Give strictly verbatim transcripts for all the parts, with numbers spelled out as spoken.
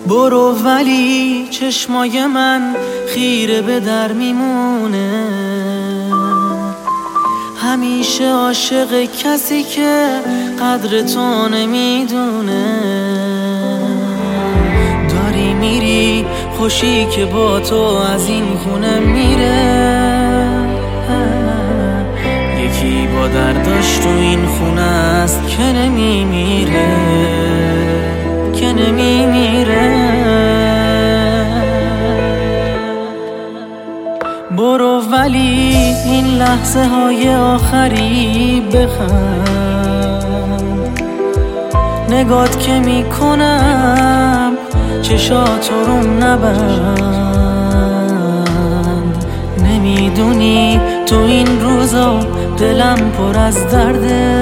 برو ولی چشمای من خیره به در میمونه، همیشه عاشق کسی که قدر تو نمیدونه. داری میری خوشی که با تو از این خونه میره، یکی با درداش تو این خونه است که نمیمیره، که نمیمیره. برو ولی این لحظه های آخری بخند، نگات که میکنم چشات روم نبند. نمیدونی تو این روزا دلم پر از درده،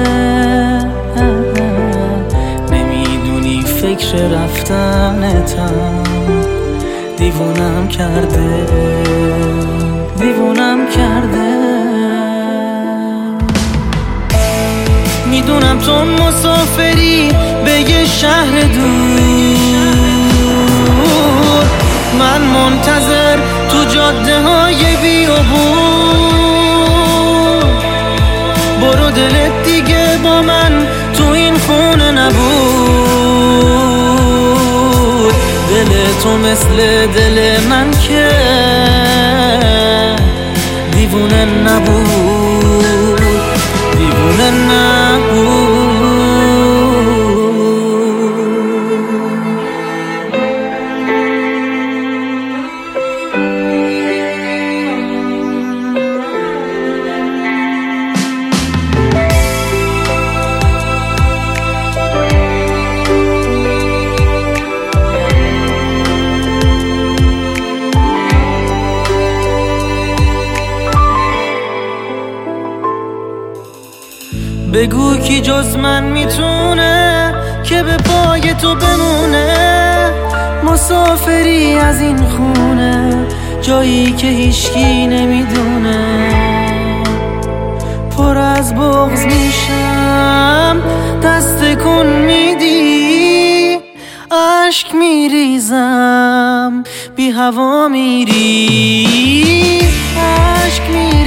نمیدونی فکر رفتنتم دیوونم کرده، دیوونم کرده. میدونم تو مسافری به یه شهر دور، من منتظر تو جاده های بیابون. برو دلت دیگه با من تو این خونه نبود، دل تو مثل دل من که دیوونه نبود، دیوونه نبود. بگو کی جز من میتونه که به پای تو بمونه، مسافری از این خونه جایی که هیچکی نمیدونه. پر از بغض میشم دست کن میدی، عشق میریزم بی هوا میری، عشق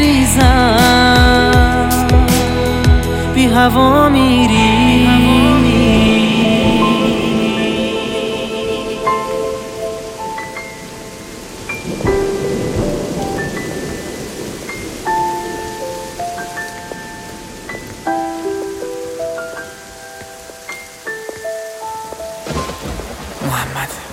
میریزم بی هوا میری. محمد